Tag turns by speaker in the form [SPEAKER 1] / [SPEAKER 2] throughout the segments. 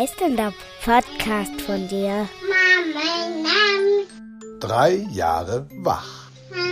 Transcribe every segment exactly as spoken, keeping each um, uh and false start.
[SPEAKER 1] heißt denn der Podcast von dir?
[SPEAKER 2] Mama,
[SPEAKER 3] Drei Jahre wach.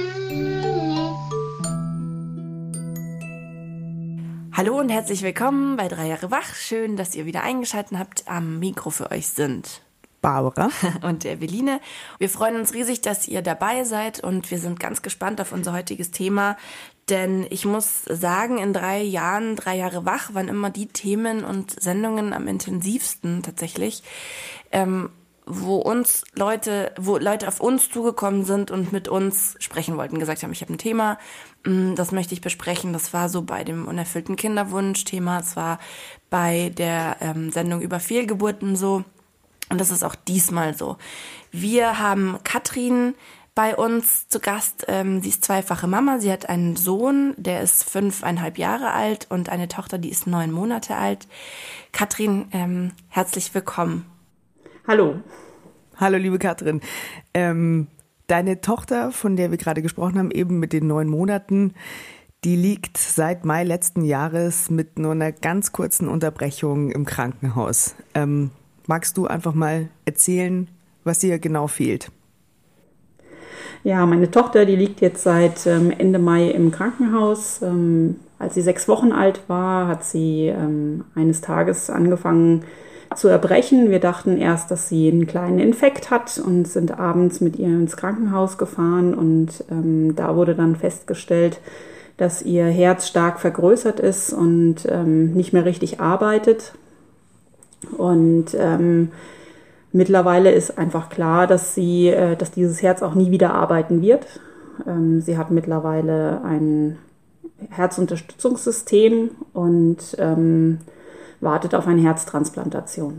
[SPEAKER 4] Hallo und herzlich willkommen bei Drei Jahre wach. Schön, dass ihr wieder eingeschaltet habt. Am Mikro für euch sind
[SPEAKER 5] Barbara
[SPEAKER 4] und Eveline. Wir freuen uns riesig, dass ihr dabei seid und wir sind ganz gespannt auf unser heutiges Thema. Denn ich muss sagen, in drei Jahren, drei Jahre wach, waren immer die Themen und Sendungen am intensivsten tatsächlich, ähm, wo uns Leute, wo Leute auf uns zugekommen sind und mit uns sprechen wollten, gesagt haben, ich habe ein Thema, das möchte ich besprechen. Das war so bei dem unerfüllten Kinderwunsch-Thema, es war bei der ähm, Sendung über Fehlgeburten so und das ist auch diesmal so. Wir haben Katrin bei uns zu Gast. Ähm, sie ist zweifache Mama. Sie hat einen Sohn, der ist fünfeinhalb Jahre alt und eine Tochter, die ist neun Monate alt. Katrin, ähm, herzlich willkommen.
[SPEAKER 5] Hallo. Hallo, liebe Katrin. Ähm, deine Tochter, von der wir gerade gesprochen haben, eben mit den neun Monaten, die liegt seit Mai letzten Jahres mit nur einer ganz kurzen Unterbrechung im Krankenhaus. Ähm, magst du einfach mal erzählen, was ihr genau fehlt?
[SPEAKER 6] Ja, meine Tochter, die liegt jetzt seit ähm, Ende Mai im Krankenhaus. Ähm, als sie sechs Wochen alt war, hat sie ähm, eines Tages angefangen zu erbrechen. Wir dachten erst, dass sie einen kleinen Infekt hat und sind abends mit ihr ins Krankenhaus gefahren. Und ähm, da wurde dann festgestellt, dass ihr Herz stark vergrößert ist und ähm, nicht mehr richtig arbeitet. Und ähm, Mittlerweile ist einfach klar, dass sie, dass dieses Herz auch nie wieder arbeiten wird. Sie hat mittlerweile ein Herzunterstützungssystem und ähm, wartet auf eine Herztransplantation.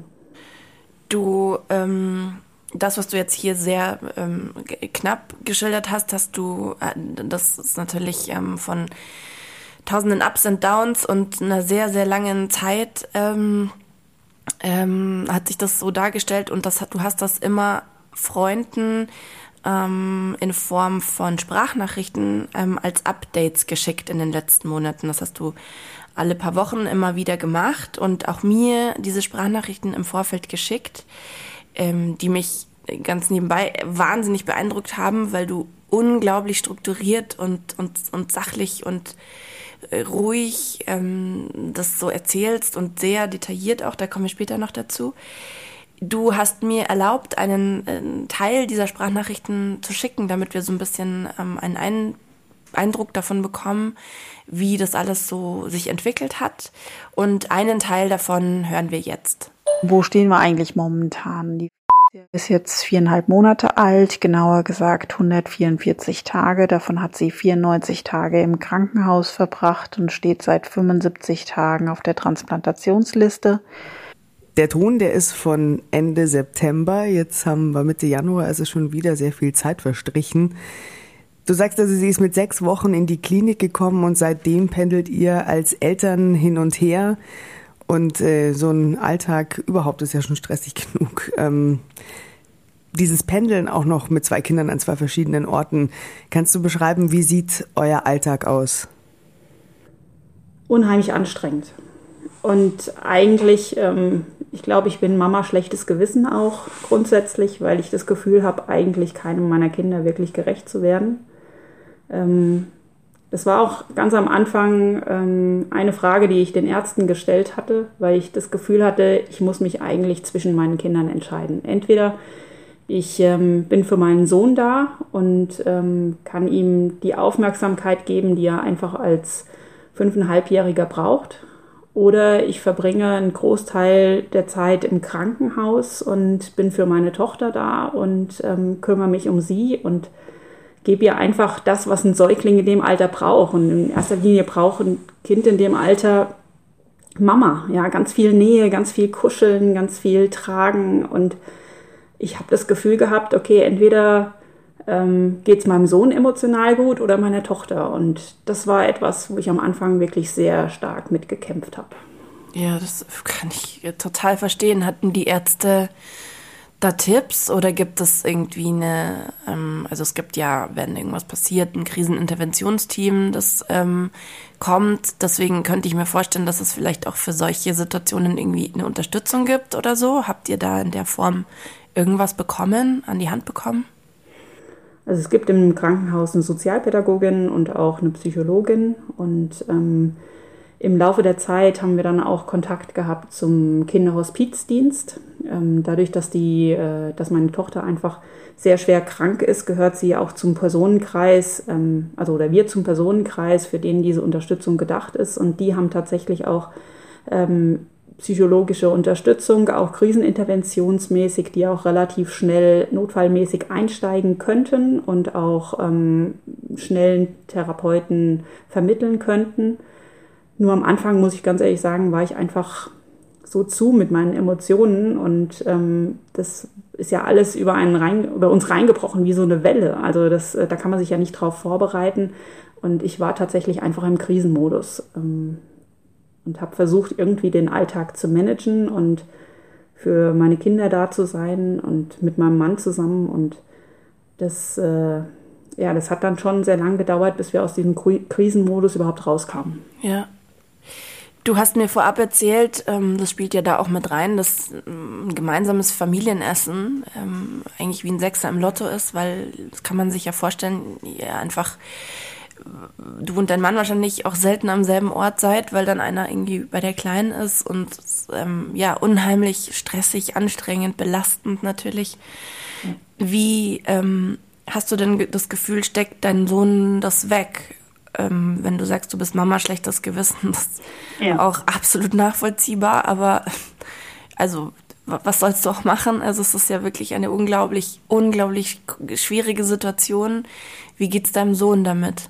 [SPEAKER 4] Du, ähm, das, was du jetzt hier sehr ähm, knapp geschildert hast, hast du, äh, das ist natürlich ähm, von tausenden Ups und Downs und einer sehr, sehr langen Zeit ähm, Ähm, hat sich das so dargestellt und das, du hast das immer Freunden ähm, in Form von Sprachnachrichten ähm, als Updates geschickt in den letzten Monaten. Das hast du alle paar Wochen immer wieder gemacht und auch mir diese Sprachnachrichten im Vorfeld geschickt, ähm, die mich ganz nebenbei wahnsinnig beeindruckt haben, weil du unglaublich strukturiert und, und, und sachlich und ruhig ähm, das so erzählst und sehr detailliert auch, da kommen wir später noch dazu. Du hast mir erlaubt, einen, einen Teil dieser Sprachnachrichten zu schicken, damit wir so ein bisschen ähm, einen ein- Eindruck davon bekommen, wie das alles so sich entwickelt hat. Und einen Teil davon hören wir jetzt.
[SPEAKER 7] Wo stehen wir eigentlich momentan? Die ist jetzt viereinhalb Monate alt, genauer gesagt hundertvierundvierzig Tage. Davon hat sie vierundneunzig Tage im Krankenhaus verbracht und steht seit fünfundsiebzig Tagen auf der Transplantationsliste.
[SPEAKER 5] Der Ton, der ist von Ende September. Jetzt haben wir Mitte Januar, also schon wieder sehr viel Zeit verstrichen. Du sagst also, sie ist mit sechs Wochen in die Klinik gekommen und seitdem pendelt ihr als Eltern hin und her. Und äh, so ein Alltag überhaupt ist ja schon stressig genug. Ähm, dieses Pendeln auch noch mit zwei Kindern an zwei verschiedenen Orten. Kannst du beschreiben, wie sieht euer Alltag aus?
[SPEAKER 6] Unheimlich anstrengend. Und eigentlich, ähm, ich glaube, ich bin Mama schlechtes Gewissen auch grundsätzlich, weil ich das Gefühl habe, eigentlich keinem meiner Kinder wirklich gerecht zu werden. Ähm, Das war auch ganz am Anfang ähm, eine Frage, die ich den Ärzten gestellt hatte, weil ich das Gefühl hatte, ich muss mich eigentlich zwischen meinen Kindern entscheiden. Entweder ich ähm, bin für meinen Sohn da und ähm, kann ihm die Aufmerksamkeit geben, die er einfach als fünfeinhalbjähriger braucht, oder ich verbringe einen Großteil der Zeit im Krankenhaus und bin für meine Tochter da und ähm, kümmere mich um sie und gebe ihr einfach das, was ein Säugling in dem Alter braucht. Und in erster Linie braucht ein Kind in dem Alter Mama. Ja, ganz viel Nähe, ganz viel Kuscheln, ganz viel Tragen. Und ich habe das Gefühl gehabt, okay, entweder ähm, geht es meinem Sohn emotional gut oder meiner Tochter. Und das war etwas, wo ich am Anfang wirklich sehr stark mitgekämpft habe.
[SPEAKER 4] Ja, das kann ich total verstehen. Hatten die Ärzte da Tipps oder gibt es irgendwie eine, ähm, also es gibt ja, wenn irgendwas passiert, ein Kriseninterventionsteam, das ähm, kommt. Deswegen könnte ich mir vorstellen, dass es vielleicht auch für solche Situationen irgendwie eine Unterstützung gibt oder so. Habt ihr da in der Form irgendwas bekommen, an die Hand bekommen?
[SPEAKER 6] Also es gibt im Krankenhaus eine Sozialpädagogin und auch eine Psychologin und ähm, im Laufe der Zeit haben wir dann auch Kontakt gehabt zum Kinderhospizdienst. Ähm, dadurch, dass, die, äh, dass meine Tochter einfach sehr schwer krank ist, gehört sie auch zum Personenkreis, ähm, also oder wir zum Personenkreis, für den diese Unterstützung gedacht ist. Und die haben tatsächlich auch ähm, psychologische Unterstützung, auch kriseninterventionsmäßig, die auch relativ schnell notfallmäßig einsteigen könnten und auch ähm, schnellen Therapeuten vermitteln könnten. Nur am Anfang, muss ich ganz ehrlich sagen, war ich einfach so zu mit meinen Emotionen und ähm, das ist ja alles über, einen rein, über uns reingebrochen wie so eine Welle. Also das, da kann man sich ja nicht drauf vorbereiten und ich war tatsächlich einfach im Krisenmodus ähm, und habe versucht, irgendwie den Alltag zu managen und für meine Kinder da zu sein und mit meinem Mann zusammen und das, äh, ja, das hat dann schon sehr lang gedauert, bis wir aus diesem Krisenmodus überhaupt rauskamen.
[SPEAKER 4] Ja. Du hast mir vorab erzählt, ähm, das spielt ja da auch mit rein, dass ähm, ein gemeinsames Familienessen ähm, eigentlich wie ein Sechser im Lotto ist, weil das kann man sich ja vorstellen, ihr einfach, du und dein Mann wahrscheinlich auch selten am selben Ort seid, weil dann einer irgendwie bei der Kleinen ist und ähm, ja, unheimlich stressig, anstrengend, belastend natürlich. Wie ähm, hast du denn das Gefühl, steckt dein Sohn das weg? Ähm, wenn du sagst, du bist Mama, schlechtes Gewissen, das ist ja auch absolut nachvollziehbar, aber also was sollst du auch machen? Also es ist ja wirklich eine unglaublich, unglaublich schwierige Situation. Wie geht's deinem Sohn damit?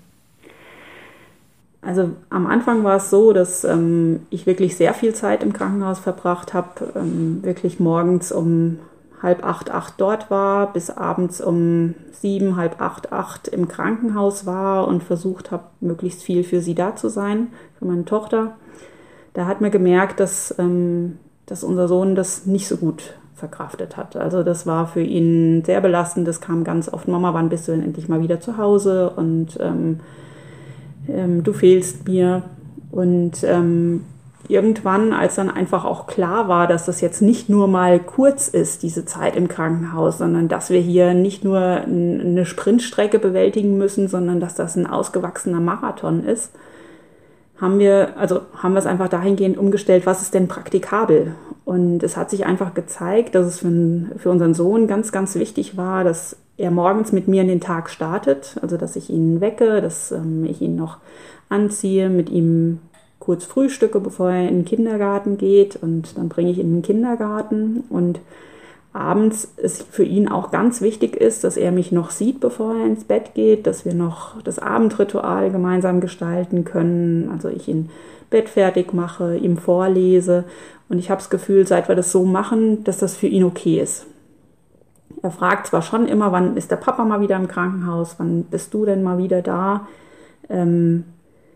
[SPEAKER 6] Also am Anfang war es so, dass ähm, ich wirklich sehr viel Zeit im Krankenhaus verbracht habe, ähm, wirklich morgens um halb acht, acht dort war, bis abends um sieben, halb acht, acht im Krankenhaus war und versucht habe, möglichst viel für sie da zu sein, für meine Tochter. Da hat man gemerkt, dass, ähm, dass unser Sohn das nicht so gut verkraftet hat. Also das war für ihn sehr belastend. Das kam ganz oft, Mama, wann bist du denn endlich mal wieder zu Hause? Und ähm, ähm, du fehlst mir. Und ähm, irgendwann, als dann einfach auch klar war, dass das jetzt nicht nur mal kurz ist, diese Zeit im Krankenhaus, sondern dass wir hier nicht nur eine Sprintstrecke bewältigen müssen, sondern dass das ein ausgewachsener Marathon ist, haben wir, also haben wir es einfach dahingehend umgestellt, was ist denn praktikabel? Und es hat sich einfach gezeigt, dass es für, für unseren Sohn ganz, ganz wichtig war, dass er morgens mit mir in den Tag startet, also dass ich ihn wecke, dass ähm, ich ihn noch anziehe, mit ihm kurz frühstücke, bevor er in den Kindergarten geht und dann bringe ich ihn in den Kindergarten und abends ist für ihn auch ganz wichtig ist, dass er mich noch sieht, bevor er ins Bett geht, dass wir noch das Abendritual gemeinsam gestalten können, also ich ihn Bett fertig mache, ihm vorlese und ich habe das Gefühl, seit wir das so machen, dass das für ihn okay ist. Er fragt zwar schon immer, wann ist der Papa mal wieder im Krankenhaus, wann bist du denn mal wieder da? Ähm,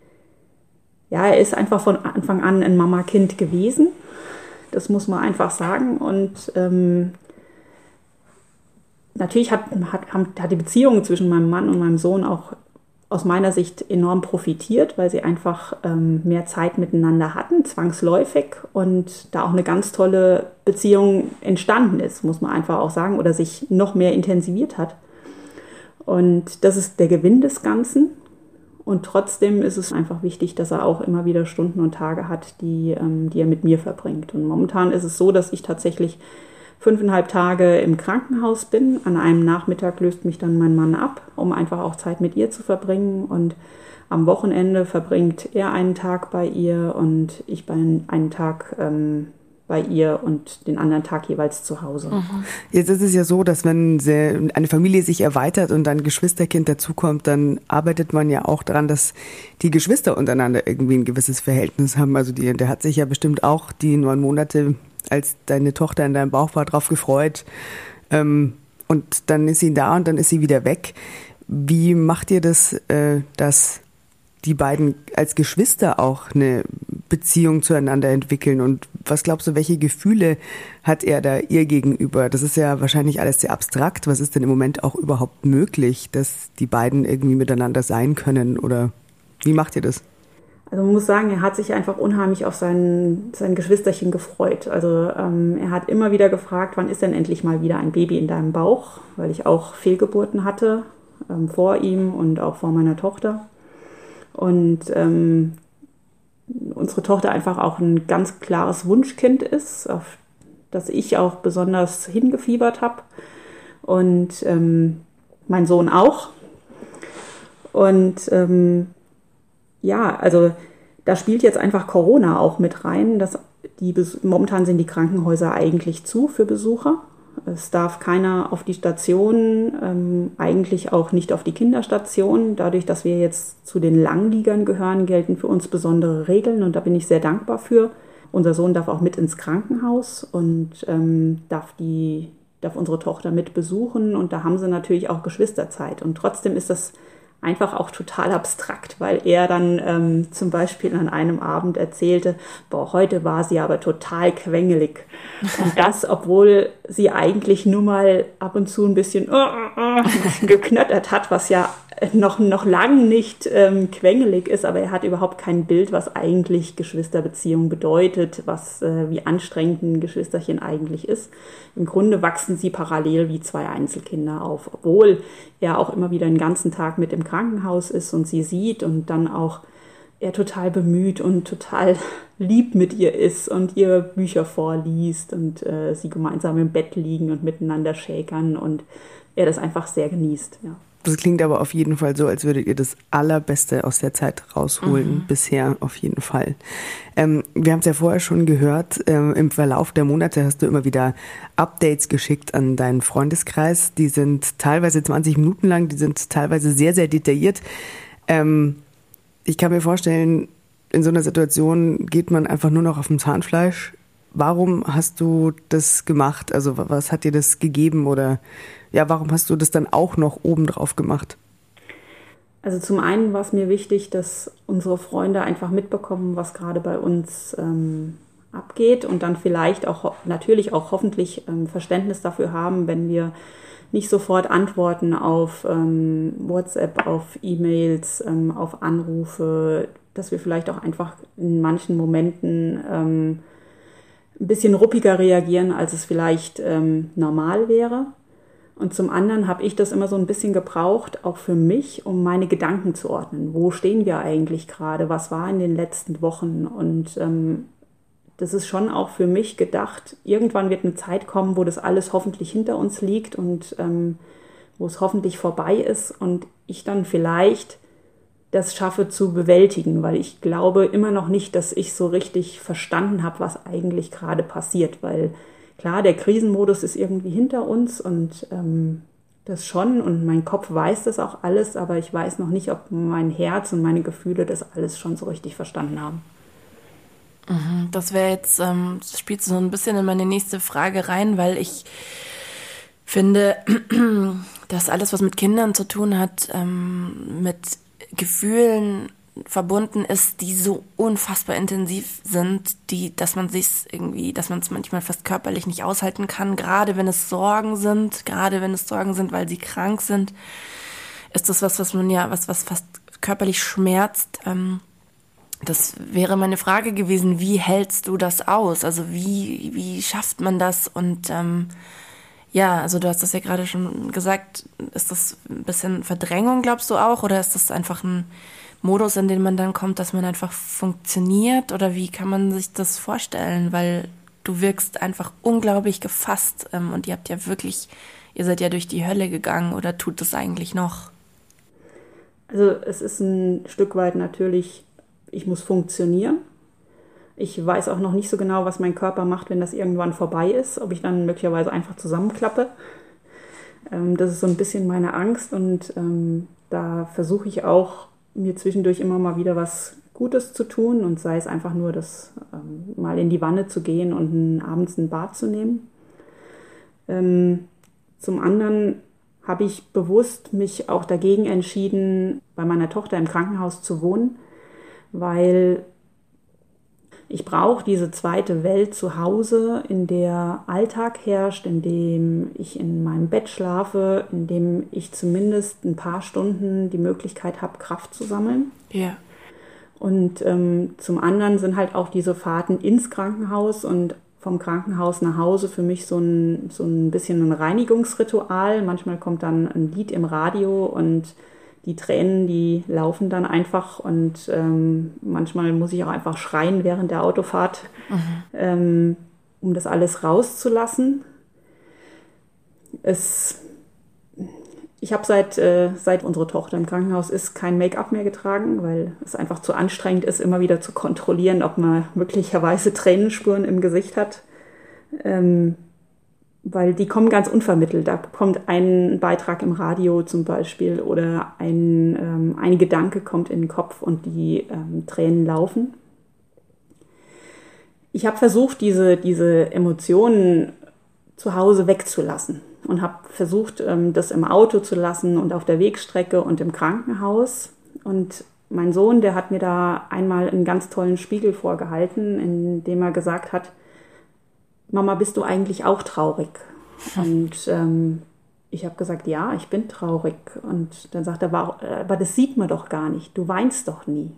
[SPEAKER 6] Ja, er ist einfach von Anfang an ein Mama-Kind gewesen. Das muss man einfach sagen. Und ähm, natürlich hat, hat, hat die Beziehung zwischen meinem Mann und meinem Sohn auch aus meiner Sicht enorm profitiert, weil sie einfach ähm, mehr Zeit miteinander hatten, zwangsläufig. Und da auch eine ganz tolle Beziehung entstanden ist, muss man einfach auch sagen, oder sich noch mehr intensiviert hat. Und das ist der Gewinn des Ganzen. Und trotzdem ist es einfach wichtig, dass er auch immer wieder Stunden und Tage hat, die, ähm, die er mit mir verbringt. Und momentan ist es so, dass ich tatsächlich fünfeinhalb Tage im Krankenhaus bin. An einem Nachmittag löst mich dann mein Mann ab, um einfach auch Zeit mit ihr zu verbringen. Und am Wochenende verbringt er einen Tag bei ihr und ich bei einen Tag ähm, bei ihr und den anderen Tag jeweils zu Hause.
[SPEAKER 5] Mhm. Jetzt ist es ja so, dass wenn eine Familie sich erweitert und dann ein Geschwisterkind dazukommt, dann arbeitet man ja auch daran, dass die Geschwister untereinander irgendwie ein gewisses Verhältnis haben. Also die, der hat sich ja bestimmt auch die neun Monate, als deine Tochter in deinem Bauch war, drauf gefreut. Ähm, und dann ist sie da und dann ist sie wieder weg. Wie macht ihr das, äh, dass die beiden als Geschwister auch eine Beziehung zueinander entwickeln? Und was glaubst du, welche Gefühle hat er da ihr gegenüber? Das ist ja wahrscheinlich alles sehr abstrakt. Was ist denn im Moment auch überhaupt möglich, dass die beiden irgendwie miteinander sein können? Oder wie macht ihr das?
[SPEAKER 6] Also man muss sagen, er hat sich einfach unheimlich auf sein, sein Geschwisterchen gefreut. Also ähm, er hat immer wieder gefragt, wann ist denn endlich mal wieder ein Baby in deinem Bauch? Weil ich auch Fehlgeburten hatte, ähm, vor ihm und auch vor meiner Tochter. Und ähm, unsere Tochter einfach auch ein ganz klares Wunschkind ist, auf das ich auch besonders hingefiebert habe. Und ähm, mein Sohn auch. Und ähm, ja, also da spielt jetzt einfach Corona auch mit rein. Dass die, momentan sind die Krankenhäuser eigentlich zu für Besucher. Es darf keiner auf die Station, ähm, eigentlich auch nicht auf die Kinderstation. Dadurch, dass wir jetzt zu den Langliegern gehören, gelten für uns besondere Regeln und da bin ich sehr dankbar für. Unser Sohn darf auch mit ins Krankenhaus und ähm, darf, die, darf unsere Tochter mit besuchen und da haben sie natürlich auch Geschwisterzeit. Und trotzdem ist das einfach auch total abstrakt, weil er dann ähm, zum Beispiel an einem Abend erzählte, boah, heute war sie aber total quengelig. Und das, obwohl sie eigentlich nur mal ab und zu ein bisschen, uh, uh, ein bisschen geknöttert hat, was ja noch, noch lang nicht ähm, quengelig ist, aber er hat überhaupt kein Bild, was eigentlich Geschwisterbeziehung bedeutet, was äh, wie anstrengend ein Geschwisterchen eigentlich ist. Im Grunde wachsen sie parallel wie zwei Einzelkinder auf, obwohl er auch immer wieder den ganzen Tag mit im Krankenhaus ist und sie sieht und dann auch er total bemüht und total lieb mit ihr ist und ihr Bücher vorliest und äh, sie gemeinsam im Bett liegen und miteinander schäkern und er das einfach sehr genießt, ja.
[SPEAKER 5] Das klingt aber auf jeden Fall so, als würdet ihr das Allerbeste aus der Zeit rausholen, mhm. bisher auf jeden Fall. Ähm, wir haben es ja vorher schon gehört, ähm, im Verlauf der Monate hast du immer wieder Updates geschickt an deinen Freundeskreis. Die sind teilweise zwanzig Minuten lang, die sind teilweise sehr, sehr detailliert. Ähm, ich kann mir vorstellen, in so einer Situation geht man einfach nur noch auf dem Zahnfleisch. Warum hast du das gemacht? Also was hat dir das gegeben oder ja, warum hast du das dann auch noch obendrauf gemacht?
[SPEAKER 6] Also zum einen war es mir wichtig, dass unsere Freunde einfach mitbekommen, was gerade bei uns ähm, abgeht und dann vielleicht auch natürlich auch hoffentlich ähm, Verständnis dafür haben, wenn wir nicht sofort antworten auf ähm, WhatsApp, auf E-Mails, ähm, auf Anrufe, dass wir vielleicht auch einfach in manchen Momenten ähm, ein bisschen ruppiger reagieren, als es vielleicht ähm, normal wäre. Und zum anderen habe ich das immer so ein bisschen gebraucht, auch für mich, um meine Gedanken zu ordnen. Wo stehen wir eigentlich gerade? Was war in den letzten Wochen? Und ähm, das ist schon auch für mich gedacht, irgendwann wird eine Zeit kommen, wo das alles hoffentlich hinter uns liegt und ähm, wo es hoffentlich vorbei ist und ich dann vielleicht das schaffe zu bewältigen, weil ich glaube immer noch nicht, dass ich so richtig verstanden habe, was eigentlich gerade passiert, weil klar, der Krisenmodus ist irgendwie hinter uns und ähm, das schon und mein Kopf weiß das auch alles, aber ich weiß noch nicht, ob mein Herz und meine Gefühle das alles schon so richtig verstanden haben.
[SPEAKER 4] Das wäre jetzt, ähm, das spielt so ein bisschen in meine nächste Frage rein, weil ich finde, dass alles, was mit Kindern zu tun hat, ähm, mit Gefühlen verbunden ist, die so unfassbar intensiv sind, die, dass man sich irgendwie, dass man es manchmal fast körperlich nicht aushalten kann, gerade wenn es Sorgen sind, gerade wenn es Sorgen sind, weil sie krank sind, ist das was, was man ja, was, was fast körperlich schmerzt. Ähm, das wäre meine Frage gewesen, wie hältst du das aus? Also wie, wie schafft man das? Und ähm, ja, also du hast das ja gerade schon gesagt, ist das ein bisschen Verdrängung, glaubst du auch, oder ist das einfach ein Modus, in den man dann kommt, dass man einfach funktioniert? Oder wie kann man sich das vorstellen? Weil du wirkst einfach unglaublich gefasst ähm, und ihr habt ja wirklich, ihr seid ja durch die Hölle gegangen oder tut das eigentlich noch?
[SPEAKER 6] Also es ist ein Stück weit natürlich, ich muss funktionieren. Ich weiß auch noch nicht so genau, was mein Körper macht, wenn das irgendwann vorbei ist, ob ich dann möglicherweise einfach zusammenklappe. Ähm, das ist so ein bisschen meine Angst und ähm, da versuche ich auch, mir zwischendurch immer mal wieder was Gutes zu tun und sei es einfach nur, das ähm, mal in die Wanne zu gehen und ein, abends ein Bad zu nehmen. Ähm, zum anderen habe ich bewusst mich auch dagegen entschieden, bei meiner Tochter im Krankenhaus zu wohnen, weil ich brauche diese zweite Welt zu Hause, in der Alltag herrscht, in dem ich in meinem Bett schlafe, in dem ich zumindest ein paar Stunden die Möglichkeit habe, Kraft zu sammeln.
[SPEAKER 4] Ja.
[SPEAKER 6] Und ähm, zum anderen sind halt auch diese Fahrten ins Krankenhaus und vom Krankenhaus nach Hause für mich so ein, so ein bisschen ein Reinigungsritual. Manchmal kommt dann ein Lied im Radio und die Tränen, die laufen dann einfach. Und ähm, manchmal muss ich auch einfach schreien während der Autofahrt, mhm. ähm, um das alles rauszulassen. Es, ich habe seit, äh, seit unsere Tochter im Krankenhaus ist, kein Make-up mehr getragen, weil es einfach zu anstrengend ist, immer wieder zu kontrollieren, ob man möglicherweise Tränenspuren im Gesicht hat. Ähm, weil die kommen ganz unvermittelt. Da kommt ein Beitrag im Radio zum Beispiel oder ein, ähm, ein Gedanke kommt in den Kopf und die ähm, Tränen laufen. Ich habe versucht, diese, diese Emotionen zu Hause wegzulassen und habe versucht, ähm, das im Auto zu lassen und auf der Wegstrecke und im Krankenhaus. Und mein Sohn, der hat mir da einmal einen ganz tollen Spiegel vorgehalten, in dem er gesagt hat, Mama, bist du eigentlich auch traurig? Und ähm, ich habe gesagt, ja, ich bin traurig. Und dann sagt er, aber das sieht man doch gar nicht. Du weinst doch nie.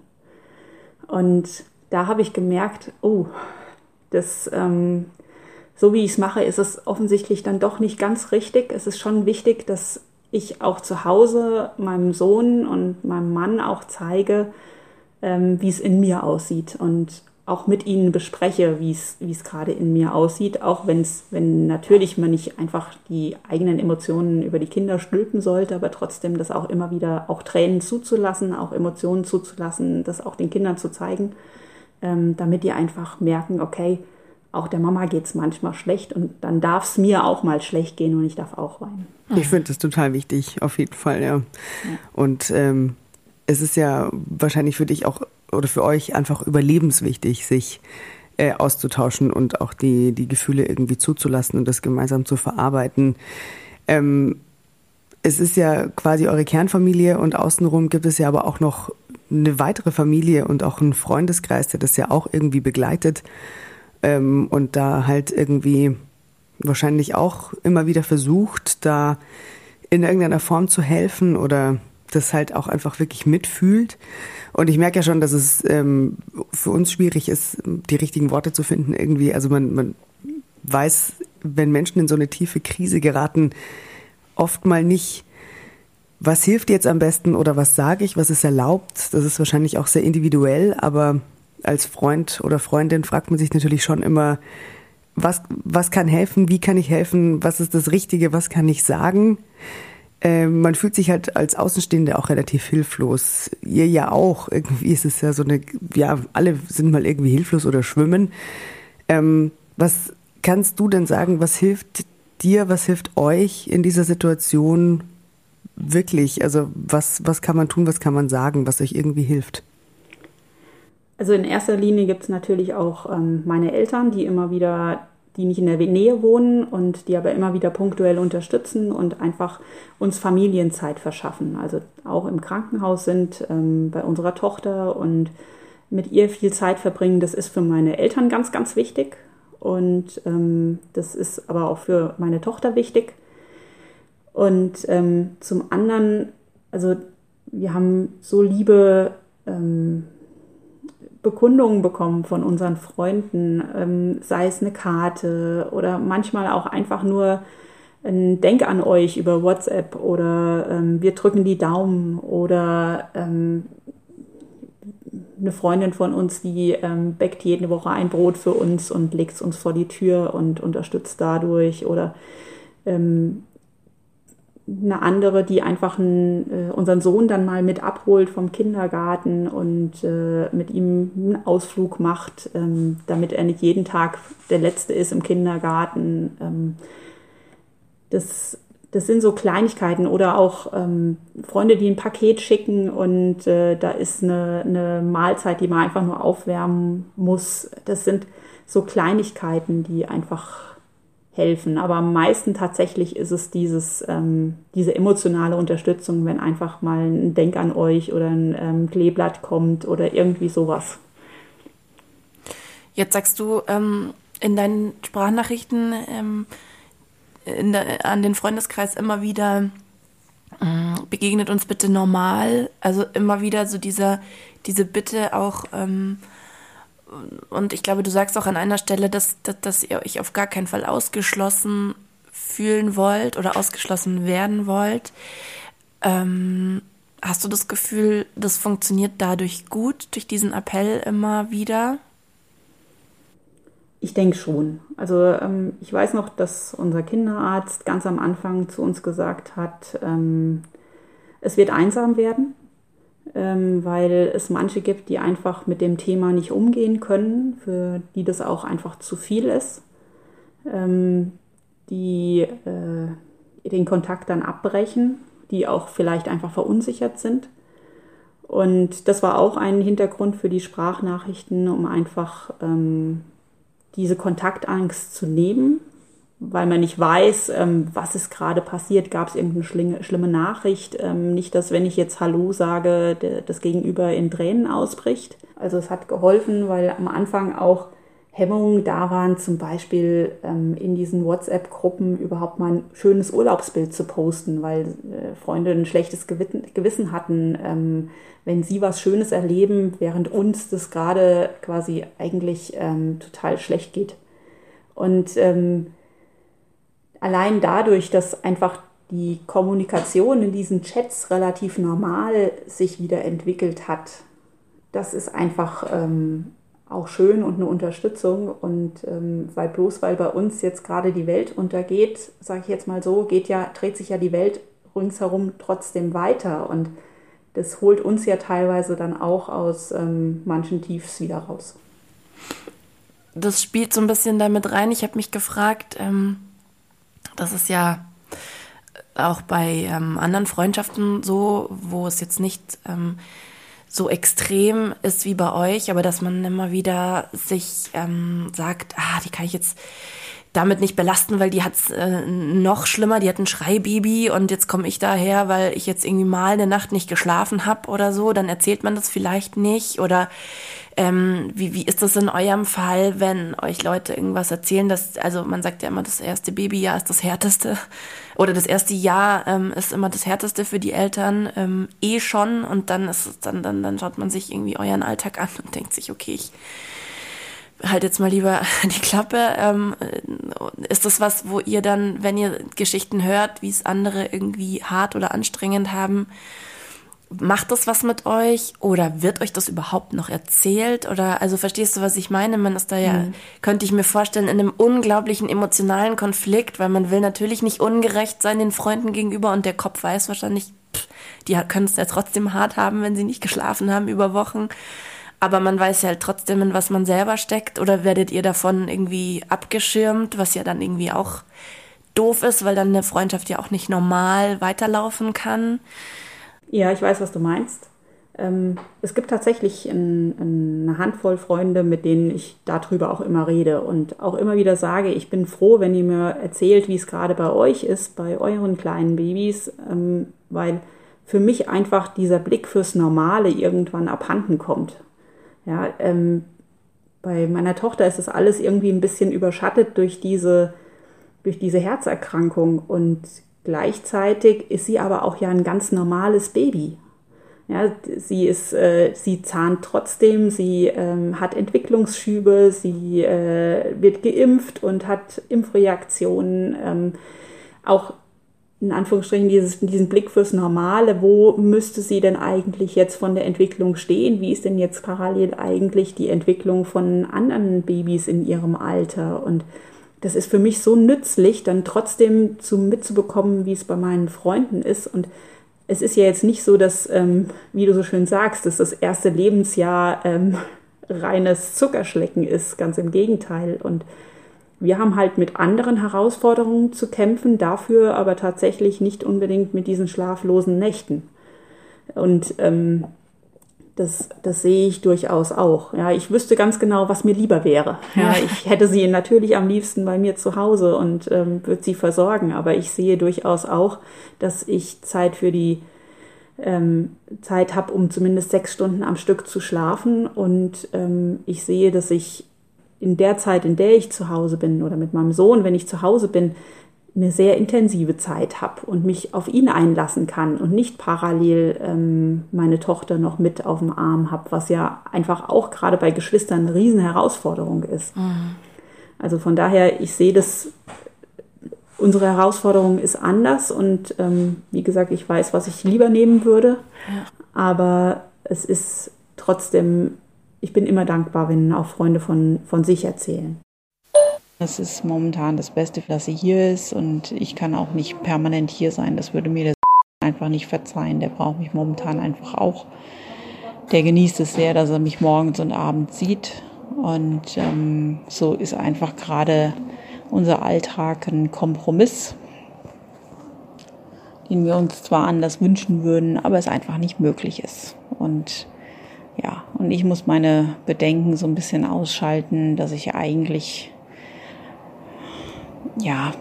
[SPEAKER 6] Und da habe ich gemerkt, oh, das, ähm, so wie ich es mache, ist es offensichtlich dann doch nicht ganz richtig. Es ist schon wichtig, dass ich auch zu Hause meinem Sohn und meinem Mann auch zeige, ähm, wie es in mir aussieht und auch mit ihnen bespreche, wie es wie es gerade in mir aussieht, auch wenn's, wenn natürlich man nicht einfach die eigenen Emotionen über die Kinder stülpen sollte, aber trotzdem das auch immer wieder, auch Tränen zuzulassen, auch Emotionen zuzulassen, das auch den Kindern zu zeigen, ähm, damit die einfach merken, okay, auch der Mama geht's manchmal schlecht und dann darf es mir auch mal schlecht gehen und ich darf auch weinen.
[SPEAKER 5] Ich finde das total wichtig, auf jeden Fall, ja. ja. Und ähm, es ist ja wahrscheinlich für dich auch oder für euch einfach überlebenswichtig, sich äh, auszutauschen und auch die, die Gefühle irgendwie zuzulassen und das gemeinsam zu verarbeiten. Ähm, es ist ja quasi eure Kernfamilie und außenrum gibt es ja aber auch noch eine weitere Familie und auch einen Freundeskreis, der das ja auch irgendwie begleitet ähm, und da halt irgendwie wahrscheinlich auch immer wieder versucht, da in irgendeiner Form zu helfen oder das halt auch einfach wirklich mitfühlt. Und ich merke ja schon, dass es ähm, für uns schwierig ist, die richtigen Worte zu finden irgendwie. Also man, man weiß, wenn Menschen in so eine tiefe Krise geraten, oft mal nicht, was hilft jetzt am besten oder was sage ich, was ist erlaubt. Das ist wahrscheinlich auch sehr individuell, aber als Freund oder Freundin fragt man sich natürlich schon immer, was, was kann helfen, wie kann ich helfen, was ist das Richtige, was kann ich sagen. Ähm, man fühlt sich halt als Außenstehende auch relativ hilflos. Ihr ja auch. Irgendwie ist es ja so eine, ja, alle sind mal irgendwie hilflos oder schwimmen. Ähm, was kannst du denn sagen, was hilft dir, was hilft euch in dieser Situation wirklich? Also was, was kann man tun, was kann man sagen, was euch irgendwie hilft?
[SPEAKER 6] Also in erster Linie gibt es natürlich auch ähm, meine Eltern, die immer wieder die nicht in der Nähe wohnen und die aber immer wieder punktuell unterstützen und einfach uns Familienzeit verschaffen. Also auch im Krankenhaus sind ähm, bei unserer Tochter und mit ihr viel Zeit verbringen. Das ist für meine Eltern ganz, ganz wichtig und ähm, das ist aber auch für meine Tochter wichtig. Und ähm, zum anderen, also wir haben so liebe ähm, Bekundungen bekommen von unseren Freunden, ähm, sei es eine Karte oder manchmal auch einfach nur ein Denk an euch über WhatsApp oder ähm, wir drücken die Daumen oder ähm, eine Freundin von uns, die ähm, bäckt jede Woche ein Brot für uns und legt es uns vor die Tür und unterstützt dadurch oder ähm, eine andere, die einfach einen, äh, unseren Sohn dann mal mit abholt vom Kindergarten und äh, mit ihm einen Ausflug macht, ähm, damit er nicht jeden Tag der Letzte ist im Kindergarten. Ähm, das, das sind so Kleinigkeiten oder auch ähm, Freunde, die ein Paket schicken und äh, da ist eine, eine Mahlzeit, die man einfach nur aufwärmen muss. Das sind so Kleinigkeiten, die einfach helfen. Aber am meisten tatsächlich ist es dieses, ähm, diese emotionale Unterstützung, wenn einfach mal ein Denk an euch oder ein ähm, Kleeblatt kommt oder irgendwie sowas.
[SPEAKER 4] Jetzt sagst du ähm, in deinen Sprachnachrichten ähm, in der, an den Freundeskreis immer wieder, äh, begegnet uns bitte normal. Also immer wieder so dieser, diese Bitte auch, ähm, und ich glaube, du sagst auch an einer Stelle, dass, dass, dass ihr euch auf gar keinen Fall ausgeschlossen fühlen wollt oder ausgeschlossen werden wollt. Ähm, hast du das Gefühl, das funktioniert dadurch gut, durch diesen Appell immer wieder?
[SPEAKER 6] Ich denke schon. Also ähm, ich weiß noch, dass unser Kinderarzt ganz am Anfang zu uns gesagt hat, ähm, es wird einsam werden, ähm, weil es manche gibt, die einfach mit dem Thema nicht umgehen können, für die das auch einfach zu viel ist, ähm, die äh, den Kontakt dann abbrechen, die auch vielleicht einfach verunsichert sind. Und das war auch ein Hintergrund für die Sprachnachrichten, um einfach ähm, diese Kontaktangst zu nehmen, weil man nicht weiß, ähm, was ist gerade passiert, gab es irgendeine schlimme, schlimme Nachricht, ähm, nicht, dass wenn ich jetzt Hallo sage, de, das Gegenüber in Tränen ausbricht. Also es hat geholfen, weil am Anfang auch Hemmungen da waren, zum Beispiel ähm, in diesen WhatsApp-Gruppen überhaupt mal ein schönes Urlaubsbild zu posten, weil äh, Freunde ein schlechtes Gewissen hatten, ähm, wenn sie was Schönes erleben, während uns das gerade quasi eigentlich ähm, total schlecht geht. Und ähm, allein dadurch, dass einfach die Kommunikation in diesen Chats relativ normal sich wieder entwickelt hat, das ist einfach ähm, auch schön und eine Unterstützung. Und ähm, weil bloß weil bei uns jetzt gerade die Welt untergeht, sage ich jetzt mal so, geht ja, dreht sich ja die Welt ringsherum trotzdem weiter. Und das holt uns ja teilweise dann auch aus ähm, manchen Tiefs wieder raus.
[SPEAKER 4] Das spielt so ein bisschen damit rein. Ich habe mich gefragt, ähm, das ist ja auch bei ähm, anderen Freundschaften so, wo es jetzt nicht ähm, so extrem ist wie bei euch, aber dass man immer wieder sich ähm, sagt, ah, die kann ich jetzt damit nicht belasten, weil die hat's äh, noch schlimmer, die hat ein Schreibaby und jetzt komme ich daher, weil ich jetzt irgendwie mal eine Nacht nicht geschlafen habe oder so, dann erzählt man das vielleicht nicht. Oder ähm, wie, wie ist das in eurem Fall, wenn euch Leute irgendwas erzählen, dass, also man sagt ja immer, das erste Babyjahr ist das härteste oder das erste Jahr ähm, ist immer das härteste für die Eltern, ähm, eh schon, und dann ist es, dann, dann, dann schaut man sich irgendwie euren Alltag an und denkt sich, okay, ich halt jetzt mal lieber die Klappe. Ähm, ist das was, wo ihr dann, wenn ihr Geschichten hört, wie es andere irgendwie hart oder anstrengend haben, macht das was mit euch oder wird euch das überhaupt noch erzählt? Oder, also verstehst du, was ich meine? Man ist da ja, mhm. könnte ich mir vorstellen, in einem unglaublichen emotionalen Konflikt, weil man will natürlich nicht ungerecht sein den Freunden gegenüber und der Kopf weiß wahrscheinlich, pff, die können es ja trotzdem hart haben, wenn sie nicht geschlafen haben über Wochen. Aber man weiß ja halt trotzdem, in was man selber steckt. Oder werdet ihr davon irgendwie abgeschirmt, was ja dann irgendwie auch doof ist, weil dann eine Freundschaft ja auch nicht normal weiterlaufen kann?
[SPEAKER 6] Ja, ich weiß, was du meinst. Ähm, es gibt tatsächlich ein, eine Handvoll Freunde, mit denen ich darüber auch immer rede und auch immer wieder sage, ich bin froh, wenn ihr mir erzählt, wie es gerade bei euch ist, bei euren kleinen Babys, ähm, weil für mich einfach dieser Blick fürs Normale irgendwann abhanden kommt. Ja, ähm, bei meiner Tochter ist das alles irgendwie ein bisschen überschattet durch diese, durch diese Herzerkrankung und gleichzeitig ist sie aber auch ja ein ganz normales Baby. Ja, sie ist, äh, sie zahnt trotzdem, sie ähm, hat Entwicklungsschübe, sie äh, wird geimpft und hat Impfreaktionen, ähm, auch in Anführungsstrichen dieses, diesen Blick fürs Normale, wo müsste sie denn eigentlich jetzt von der Entwicklung stehen? Wie ist denn jetzt parallel eigentlich die Entwicklung von anderen Babys in ihrem Alter? Und das ist für mich so nützlich, dann trotzdem zu, mitzubekommen, wie es bei meinen Freunden ist. Und es ist ja jetzt nicht so, dass, ähm, wie du so schön sagst, dass das erste Lebensjahr ähm, reines Zuckerschlecken ist, ganz im Gegenteil. Und wir haben halt mit anderen Herausforderungen zu kämpfen, dafür aber tatsächlich nicht unbedingt mit diesen schlaflosen Nächten. Und ähm, das, das sehe ich durchaus auch. Ja, ich wüsste ganz genau, was mir lieber wäre. Ja, ich hätte sie natürlich am liebsten bei mir zu Hause und ähm, würde sie versorgen. Aber ich sehe durchaus auch, dass ich Zeit für die ähm, Zeit habe, um zumindest sechs Stunden am Stück zu schlafen. Und ähm, ich sehe, dass ich in der Zeit, in der ich zu Hause bin oder mit meinem Sohn, wenn ich zu Hause bin, eine sehr intensive Zeit habe und mich auf ihn einlassen kann und nicht parallel ähm, meine Tochter noch mit auf dem Arm habe, was ja einfach auch gerade bei Geschwistern eine riesen Herausforderung ist. Mhm. Also von daher, ich sehe das, unsere Herausforderung ist anders und ähm, wie gesagt, ich weiß, was ich lieber nehmen würde, ja. Aber es ist trotzdem, ich bin immer dankbar, wenn auch Freunde von, von sich erzählen.
[SPEAKER 7] Das ist momentan das Beste, dass sie hier ist und ich kann auch nicht permanent hier sein. Das würde mir der einfach nicht verzeihen. Der braucht mich momentan einfach auch. Der genießt es sehr, dass er mich morgens und abends sieht. Und ähm, so ist einfach gerade unser Alltag ein Kompromiss, den wir uns zwar anders wünschen würden, aber es einfach nicht möglich ist. Und ja, und ich muss meine Bedenken so ein bisschen ausschalten, dass ich eigentlich ja,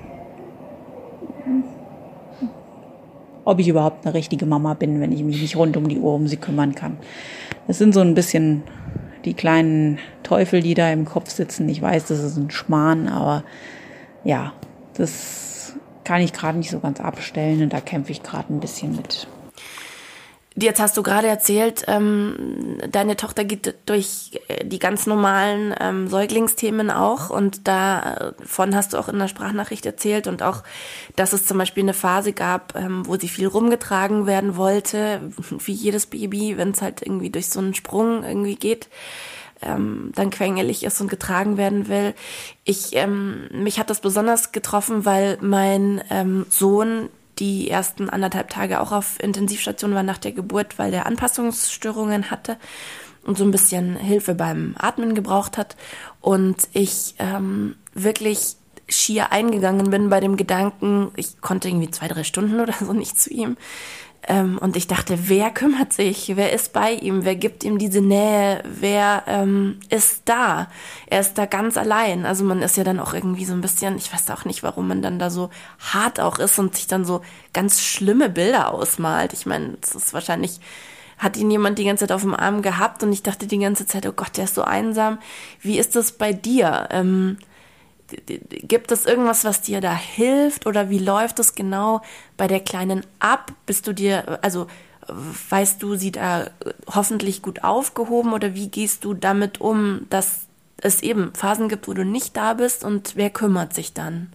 [SPEAKER 7] ob ich überhaupt eine richtige Mama bin, wenn ich mich nicht rund um die Uhr um sie kümmern kann. Das sind so ein bisschen die kleinen Teufel, die da im Kopf sitzen. Ich weiß, das ist ein Schmarrn, aber ja, das kann ich gerade nicht so ganz abstellen und da kämpfe ich gerade ein bisschen mit.
[SPEAKER 4] Jetzt hast du gerade erzählt, ähm, deine Tochter geht durch die ganz normalen ähm, Säuglingsthemen auch und davon hast du auch in der Sprachnachricht erzählt und auch, dass es zum Beispiel eine Phase gab, ähm, wo sie viel rumgetragen werden wollte, wie jedes Baby, wenn es halt irgendwie durch so einen Sprung irgendwie geht, ähm, dann quengelig ist und getragen werden will. Ich, ähm, mich hat das besonders getroffen, weil mein ähm, Sohn die ersten anderthalb Tage auch auf Intensivstation war nach der Geburt, weil der Anpassungsstörungen hatte und so ein bisschen Hilfe beim Atmen gebraucht hat. Und ich ähm, wirklich schier eingegangen bin bei dem Gedanken, ich konnte irgendwie zwei, drei Stunden oder so nicht zu ihm. Ähm, und ich dachte, wer kümmert sich? Wer ist bei ihm? Wer gibt ihm diese Nähe? Wer ähm, ist da? Er ist da ganz allein. Also man ist ja dann auch irgendwie so ein bisschen, ich weiß auch nicht, warum man dann da so hart auch ist und sich dann so ganz schlimme Bilder ausmalt. Ich meine, es ist wahrscheinlich, hat ihn jemand die ganze Zeit auf dem Arm gehabt und ich dachte die ganze Zeit, oh Gott, der ist so einsam. Wie ist das bei dir? Ähm, Gibt es irgendwas, was dir da hilft oder wie läuft es genau bei der Kleinen ab? Bist du dir, also weißt du, sie da hoffentlich gut aufgehoben oder wie gehst du damit um, dass es eben Phasen gibt, wo du nicht da bist und wer kümmert sich dann?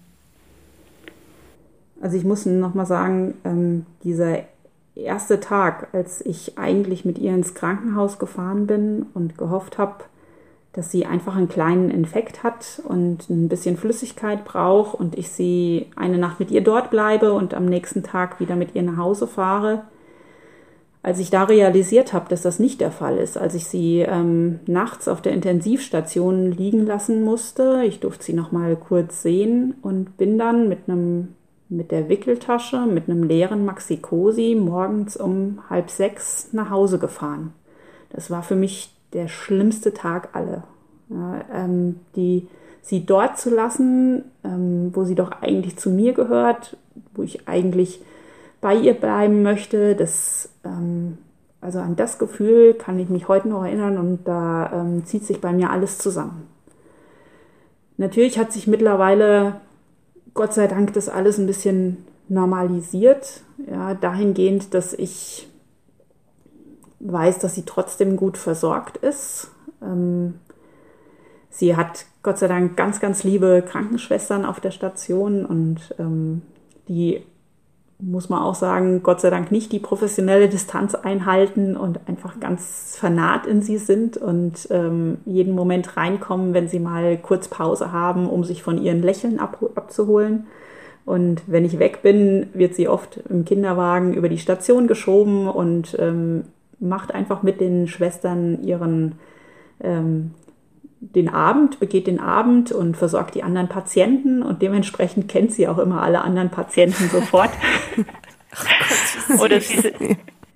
[SPEAKER 6] Also ich muss nochmal sagen, ähm, dieser erste Tag, als ich eigentlich mit ihr ins Krankenhaus gefahren bin und gehofft habe, dass sie einfach einen kleinen Infekt hat und ein bisschen Flüssigkeit braucht und ich sie eine Nacht mit ihr dort bleibe und am nächsten Tag wieder mit ihr nach Hause fahre. Als ich da realisiert habe, dass das nicht der Fall ist, als ich sie ähm, nachts auf der Intensivstation liegen lassen musste, ich durfte sie noch mal kurz sehen und bin dann mit einem mit der Wickeltasche, mit einem leeren Maxi-Cosi morgens um halb sechs nach Hause gefahren. Das war für mich der schlimmste Tag alle. Ja, ähm, die, sie dort zu lassen, ähm, wo sie doch eigentlich zu mir gehört, wo ich eigentlich bei ihr bleiben möchte, das, ähm, also an das Gefühl kann ich mich heute noch erinnern und da ähm, zieht sich bei mir alles zusammen. Natürlich hat sich mittlerweile, Gott sei Dank, das alles ein bisschen normalisiert, ja, dahingehend, dass ich weiß, dass sie trotzdem gut versorgt ist. Ähm, sie hat Gott sei Dank ganz, ganz liebe Krankenschwestern auf der Station und ähm, die, muss man auch sagen, Gott sei Dank nicht die professionelle Distanz einhalten und einfach ganz vernarrt in sie sind und ähm, jeden Moment reinkommen, wenn sie mal kurz Pause haben, um sich von ihren Lächeln ab, abzuholen. Und wenn ich weg bin, wird sie oft im Kinderwagen über die Station geschoben und ähm, macht einfach mit den Schwestern ihren ähm, den Abend, begeht den Abend und versorgt die anderen Patienten und dementsprechend kennt sie auch immer alle anderen Patienten sofort.
[SPEAKER 4] Oh Gott,
[SPEAKER 6] oder, sie,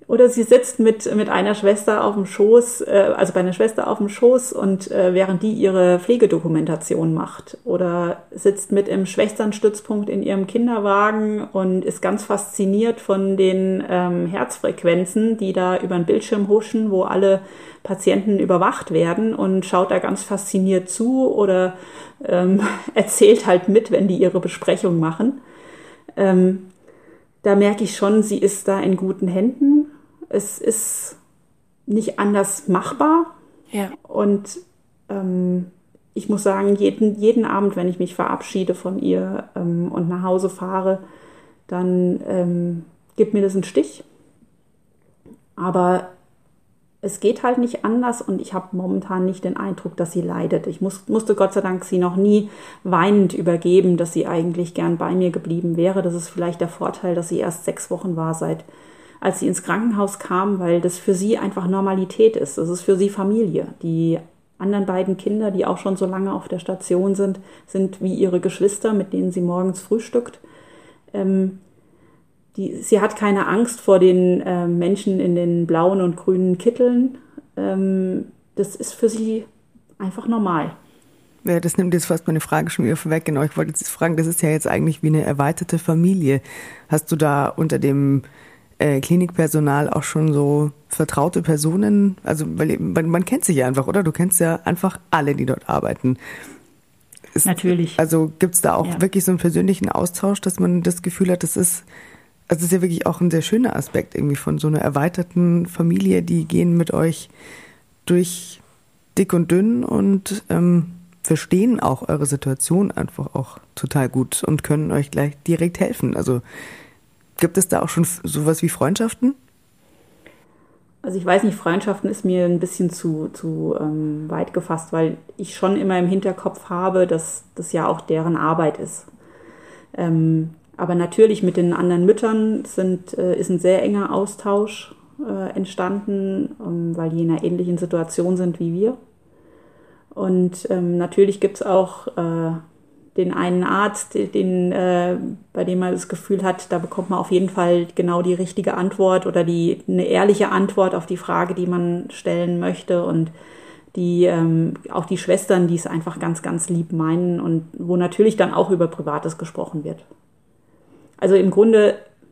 [SPEAKER 6] Oder sie sitzt mit, mit einer Schwester auf dem Schoß, äh, also bei einer Schwester auf dem Schoß und äh, während die ihre Pflegedokumentation macht. Oder sitzt mit im Schwesternstützpunkt in ihrem Kinderwagen und ist ganz fasziniert von den ähm, Herzfrequenzen, die da über den Bildschirm huschen, wo alle Patienten überwacht werden und schaut da ganz fasziniert zu oder ähm, erzählt halt mit, wenn die ihre Besprechung machen. Ähm, da merke ich schon, sie ist da in guten Händen. Es ist nicht anders machbar.
[SPEAKER 4] Ja.
[SPEAKER 6] Und ähm, ich muss sagen, jeden, jeden Abend, wenn ich mich verabschiede von ihr ähm, und nach Hause fahre, dann ähm, gibt mir das einen Stich. Aber es geht halt nicht anders und ich habe momentan nicht den Eindruck, dass sie leidet. Ich muss, musste Gott sei Dank sie noch nie weinend übergeben, dass sie eigentlich gern bei mir geblieben wäre. Das ist vielleicht der Vorteil, dass sie erst sechs Wochen war, seit als sie ins Krankenhaus kam, weil das für sie einfach Normalität ist. Das ist für sie Familie. Die anderen beiden Kinder, die auch schon so lange auf der Station sind, sind wie ihre Geschwister, mit denen sie morgens frühstückt. Ähm, Die, sie hat keine Angst vor den äh, Menschen in den blauen und grünen Kitteln. Ähm, das ist für sie einfach normal.
[SPEAKER 5] Ja, das nimmt jetzt fast meine Frage schon wieder vorweg. Genau, ich wollte jetzt fragen, das ist ja jetzt eigentlich wie eine erweiterte Familie. Hast du da unter dem äh, Klinikpersonal auch schon so vertraute Personen? Also, weil man, man kennt sich ja einfach, oder? Du kennst ja einfach alle, die dort arbeiten. Ist,
[SPEAKER 6] Natürlich.
[SPEAKER 5] Also gibt es da auch
[SPEAKER 6] ja.
[SPEAKER 5] wirklich so einen persönlichen Austausch, dass man das Gefühl hat, das ist Also es ist ja wirklich auch ein sehr schöner Aspekt irgendwie von so einer erweiterten Familie, die gehen mit euch durch dick und dünn und ähm, verstehen auch eure Situation einfach auch total gut und können euch gleich direkt helfen. Also gibt es da auch schon sowas wie Freundschaften?
[SPEAKER 6] Also ich weiß nicht, Freundschaften ist mir ein bisschen zu, zu ähm, weit gefasst, weil ich schon immer im Hinterkopf habe, dass das ja auch deren Arbeit ist. Ähm, Aber natürlich mit den anderen Müttern sind, äh, ist ein sehr enger Austausch äh, entstanden, ähm, weil die in einer ähnlichen Situation sind wie wir. Und ähm, natürlich gibt es auch äh, den einen Arzt, den, äh, bei dem man das Gefühl hat, da bekommt man auf jeden Fall genau die richtige Antwort oder die eine ehrliche Antwort auf die Frage, die man stellen möchte. Und die ähm, auch die Schwestern, die es einfach ganz, ganz lieb meinen und wo natürlich dann auch über Privates gesprochen wird. Also im Grunde,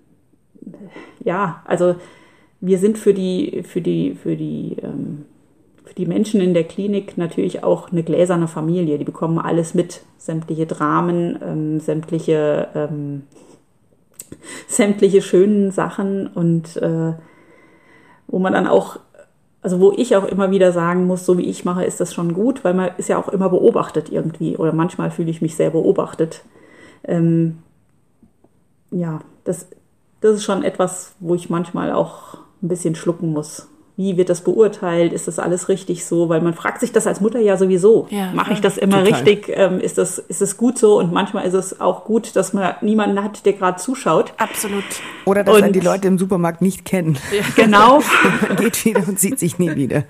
[SPEAKER 6] ja, also wir sind für die, für die, für die, ähm, für die Menschen in der Klinik natürlich auch eine gläserne Familie. Die bekommen alles mit, sämtliche Dramen, ähm, sämtliche, ähm, sämtliche schönen Sachen und äh, wo man dann auch, also wo ich auch immer wieder sagen muss, so wie ich mache, ist das schon gut, weil man ist ja auch immer beobachtet irgendwie oder manchmal fühle ich mich sehr beobachtet. Ähm, Ja, das, das ist schon etwas, wo ich manchmal auch ein bisschen schlucken muss. Wie wird das beurteilt? Ist das alles richtig so? Weil man fragt sich das als Mutter ja sowieso. Ja, mache ich das immer total richtig? Ähm, ist das, ist das gut so? Und manchmal ist es auch gut, dass man niemanden hat, der gerade zuschaut.
[SPEAKER 4] Absolut.
[SPEAKER 5] Oder dass dann die Leute im Supermarkt nicht kennen.
[SPEAKER 6] Ja. Genau.
[SPEAKER 5] Geht wieder und sieht sich nie wieder.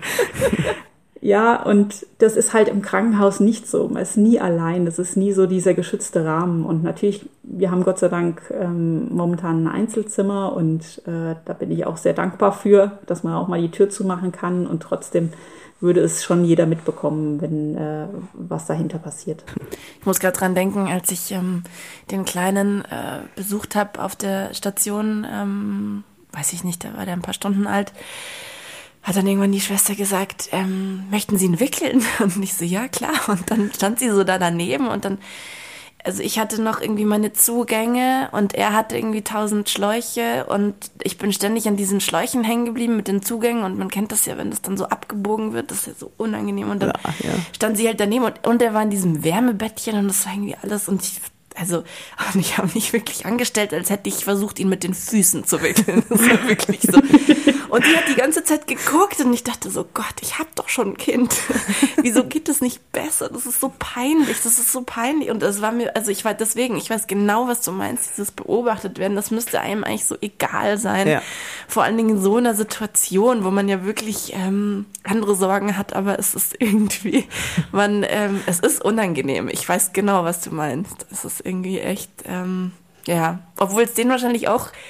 [SPEAKER 6] Ja, und das ist halt im Krankenhaus nicht so. Man ist nie allein. Das ist nie so dieser geschützte Rahmen. Und natürlich, wir haben Gott sei Dank ähm, momentan ein Einzelzimmer und äh, da bin ich auch sehr dankbar für, dass man auch mal die Tür zumachen kann. Und trotzdem würde es schon jeder mitbekommen, wenn äh, was dahinter passiert.
[SPEAKER 4] Ich muss gerade dran denken, als ich ähm, den Kleinen äh, besucht habe auf der Station, ähm, weiß ich nicht, da war der ein paar Stunden alt, hat dann irgendwann die Schwester gesagt, ähm, möchten Sie ihn wickeln? Und ich so, ja, klar. Und dann stand sie so da daneben und dann, also ich hatte noch irgendwie meine Zugänge und er hatte irgendwie tausend Schläuche und ich bin ständig an diesen Schläuchen hängen geblieben mit den Zugängen und man kennt das ja, wenn das dann so abgebogen wird, das ist ja so unangenehm. Und dann ja, ja. stand sie halt daneben und, und er war in diesem Wärmebettchen und das war irgendwie alles und ich... Also, und ich habe mich wirklich angestellt, als hätte ich versucht, ihn mit den Füßen zu wickeln. Das war wirklich so. Und die hat die ganze Zeit geguckt und ich dachte so, Gott, ich habe doch schon ein Kind. Wieso geht das nicht besser? Das ist so peinlich, das ist so peinlich. Und das war mir, also ich war deswegen, ich weiß genau, was du meinst, dieses beobachtet werden, das müsste einem eigentlich so egal sein. Ja. Vor allen Dingen in so einer Situation, wo man ja wirklich ähm, andere Sorgen hat, aber es ist irgendwie, man, ähm, es ist unangenehm. Ich weiß genau, was du meinst. Es ist irgendwie echt, ähm, ja, obwohl es denen wahrscheinlich auch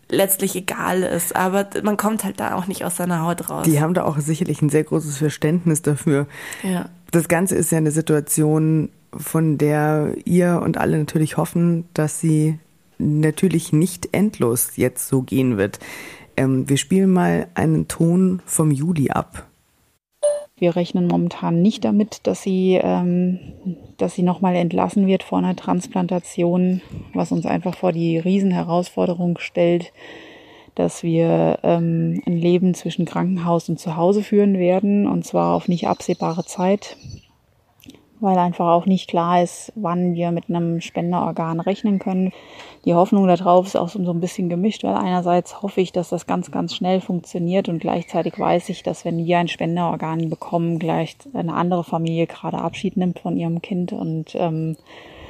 [SPEAKER 4] letztlich egal ist. Aber man kommt halt da auch nicht aus seiner Haut raus.
[SPEAKER 5] Die haben da auch sicherlich ein sehr großes Verständnis dafür.
[SPEAKER 4] Ja.
[SPEAKER 5] Das Ganze ist ja eine Situation, von der ihr und alle natürlich hoffen, dass sie natürlich nicht endlos jetzt so gehen wird. Ähm, wir spielen mal einen Ton vom Juli ab.
[SPEAKER 7] Wir rechnen momentan nicht damit, dass sie, ähm, dass sie nochmal entlassen wird vor einer Transplantation, was uns einfach vor die Riesenherausforderung stellt, dass wir ähm, ein Leben zwischen Krankenhaus und Zuhause führen werden, und zwar auf nicht absehbare Zeit, weil einfach auch nicht klar ist, wann wir mit einem Spenderorgan rechnen können. Die Hoffnung darauf ist auch so ein bisschen gemischt, weil einerseits hoffe ich, dass das ganz, ganz schnell funktioniert, und gleichzeitig weiß ich, dass wenn wir ein Spenderorgan bekommen, gleich eine andere Familie gerade Abschied nimmt von ihrem Kind, und ähm,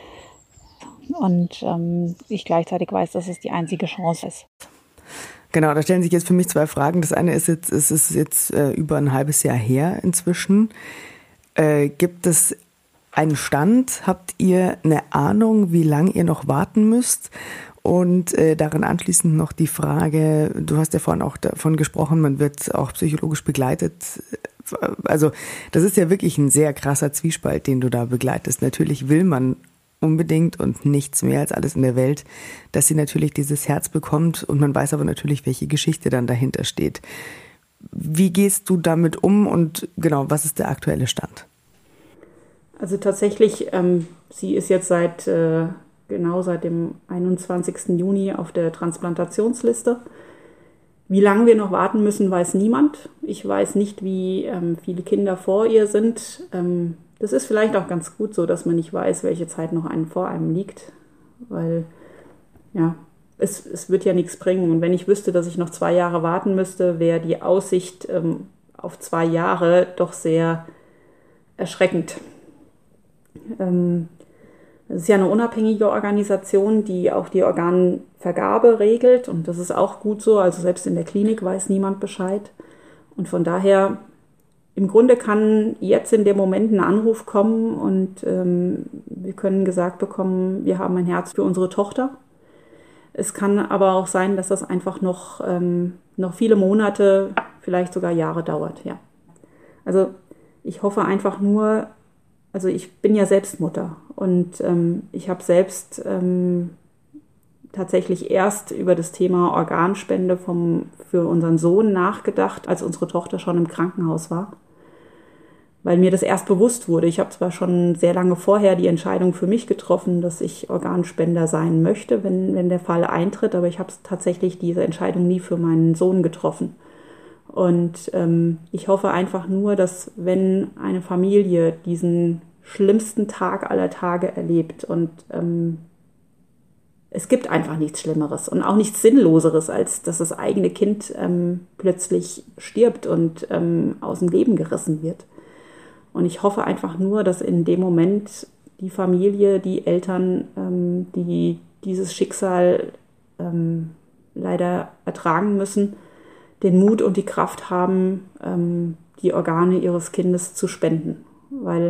[SPEAKER 7] und ähm, ich gleichzeitig weiß, dass es die einzige Chance ist.
[SPEAKER 5] Genau, da stellen sich jetzt für mich zwei Fragen. Das eine ist jetzt, es ist jetzt äh, über ein halbes Jahr her inzwischen. Äh, gibt es einen Stand? Habt ihr eine Ahnung, wie lange ihr noch warten müsst? Und äh, daran anschließend noch die Frage, du hast ja vorhin auch davon gesprochen, man wird auch psychologisch begleitet. Also das ist ja wirklich ein sehr krasser Zwiespalt, den du da begleitest. Natürlich will man unbedingt und nichts mehr als alles in der Welt, dass sie natürlich dieses Herz bekommt, und man weiß aber natürlich, welche Geschichte dann dahinter steht. Wie gehst du damit um und genau, was ist der aktuelle Stand?
[SPEAKER 6] Also tatsächlich, ähm, sie ist jetzt seit äh, genau seit dem einundzwanzigsten Juni auf der Transplantationsliste. Wie lange wir noch warten müssen, weiß niemand. Ich weiß nicht, wie ähm, viele Kinder vor ihr sind. Ähm, das ist vielleicht auch ganz gut so, dass man nicht weiß, welche Zeit noch einen vor einem liegt, weil ja, es, es wird ja nichts bringen. Und wenn ich wüsste, dass ich noch zwei Jahre warten müsste, wäre die Aussicht ähm, auf zwei Jahre doch sehr erschreckend. Ähm, das ist ja eine unabhängige Organisation, die auch die Organvergabe regelt, und das ist auch gut so. Also selbst in der Klinik weiß niemand Bescheid. Und von daher, im Grunde kann jetzt in dem Moment ein Anruf kommen und ähm, wir können gesagt bekommen, wir haben ein Herz für unsere Tochter. Es kann aber auch sein, dass das einfach noch, ähm, noch viele Monate, vielleicht sogar Jahre dauert. Ja. Also ich hoffe einfach nur, also ich bin ja selbst Mutter, und ähm, ich habe selbst ähm, tatsächlich erst über das Thema Organspende vom, für unseren Sohn nachgedacht, als unsere Tochter schon im Krankenhaus war, weil mir das erst bewusst wurde. Ich habe zwar schon sehr lange vorher die Entscheidung für mich getroffen, dass ich Organspender sein möchte, wenn, wenn der Fall eintritt, aber ich habe tatsächlich diese Entscheidung nie für meinen Sohn getroffen. Und ähm, ich hoffe einfach nur, dass wenn eine Familie diesen schlimmsten Tag aller Tage erlebt, und ähm, es gibt einfach nichts Schlimmeres und auch nichts Sinnloseres, als dass das eigene Kind ähm, plötzlich stirbt und ähm, aus dem Leben gerissen wird. Und ich hoffe einfach nur, dass in dem Moment die Familie, die Eltern, ähm, die dieses Schicksal ähm, leider ertragen müssen, den Mut und die Kraft haben, ähm, die Organe ihres Kindes zu spenden. Weil,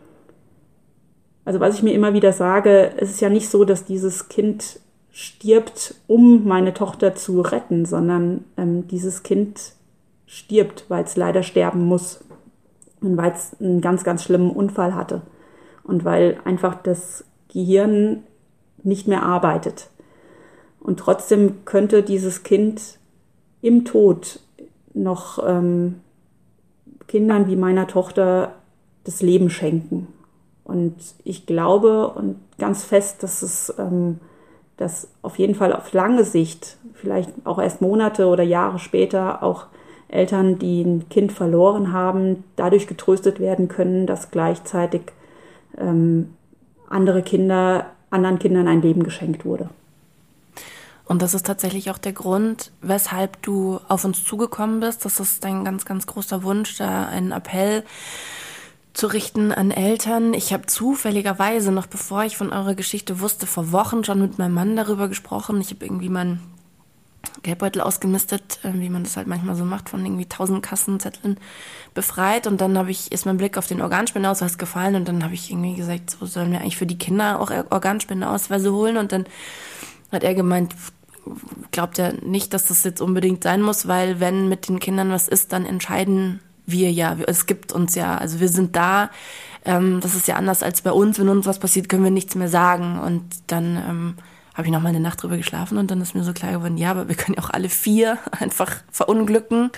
[SPEAKER 6] also was ich mir immer wieder sage, es ist ja nicht so, dass dieses Kind stirbt, um meine Tochter zu retten, sondern ähm, dieses Kind stirbt, weil es leider sterben muss und weil es einen ganz, ganz schlimmen Unfall hatte und weil einfach das Gehirn nicht mehr arbeitet. Und trotzdem könnte dieses Kind im Tod noch ähm, Kindern wie meiner Tochter das Leben schenken. Und ich glaube und ganz fest, dass es ähm, dass auf jeden Fall auf lange Sicht, vielleicht auch erst Monate oder Jahre später, auch Eltern, die ein Kind verloren haben, dadurch getröstet werden können, dass gleichzeitig ähm, andere Kinder, anderen Kindern ein Leben geschenkt wurde.
[SPEAKER 4] Und das ist tatsächlich auch der Grund, weshalb du auf uns zugekommen bist. Das ist dein ganz, ganz großer Wunsch, da einen Appell zu richten an Eltern. Ich habe zufälligerweise, noch bevor ich von eurer Geschichte wusste, vor Wochen schon mit meinem Mann darüber gesprochen. Ich habe irgendwie meinen Geldbeutel ausgemistet, wie man das halt manchmal so macht, von irgendwie tausend Kassenzetteln befreit. Und dann habe ich, ist mein Blick auf den Organspendeausweis gefallen und dann habe ich irgendwie gesagt, so sollen wir eigentlich für die Kinder auch Organspendeausweise holen. Und dann hat er gemeint, glaubt ja nicht, dass das jetzt unbedingt sein muss, weil wenn mit den Kindern was ist, dann entscheiden wir ja. Es gibt uns ja, also wir sind da. Ähm, das ist ja anders als bei uns. Wenn uns was passiert, können wir nichts mehr sagen. Und dann ähm, habe ich noch mal eine Nacht drüber geschlafen und dann ist mir so klar geworden, ja, aber wir können ja auch alle vier einfach verunglücken.